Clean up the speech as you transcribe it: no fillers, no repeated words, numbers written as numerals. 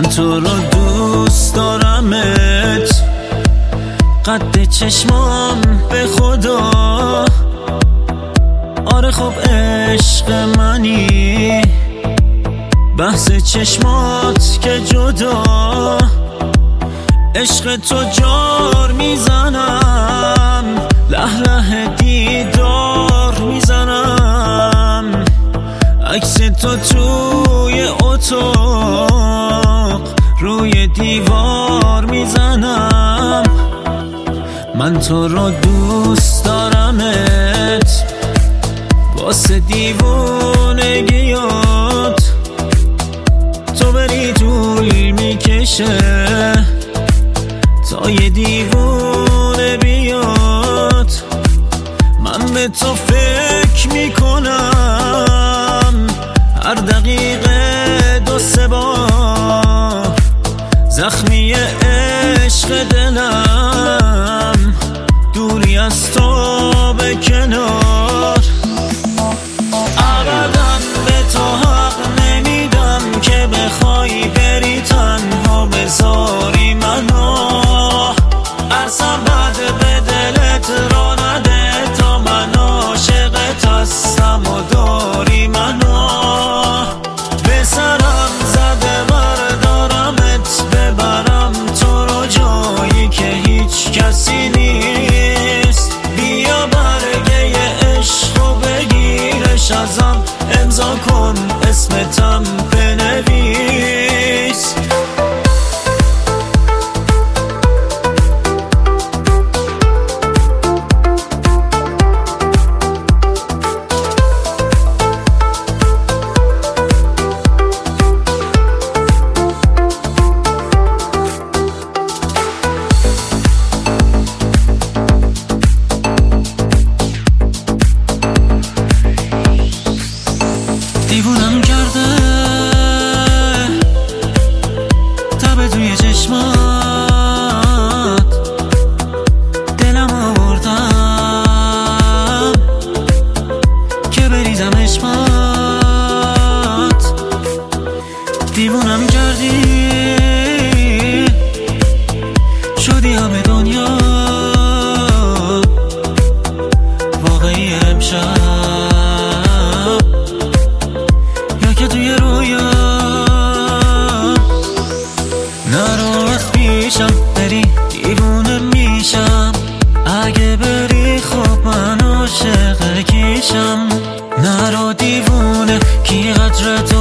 من تو رو دوست دارمت، قد چشمام به خدا. آره خب عشق منی، بحث چشمات که جدا. عشق تو جار میزنم، له له دیدار میزنم. عکس تو توی اتاق روی دیوار میزنم. من تو رو دوست دارمت، واسه دیوونگیات تو بری طول میکشه تا یه دیوونه بیاد. من به تو فکر میکنم هر دقیقه 2-3 بار. زخمی عشق دلم دوری از تو به کنار. ابدا به تو حق نمیدم که بخوای بری تنها بذاری منو. ارسم بد به دلت را نده تا من عاشقت هستم و داری منو. به سرم زده بردارمت ببرم تو رو جایی که هیچ کسی نیست. بیا برگه عشق و بگیرش ازم، امضا کن اسمتم بنویس. دیوونم کرده تب توی چشمات، دلم آوردم که بریزم عشقات. دیوونم کردی شدی همه دنیا واقعی امشب، که توی رویا. نرو از پیشم بری دیوونه میشم، اگه بری خب من عاشق کیشم. نرو دیوونه کی قدرت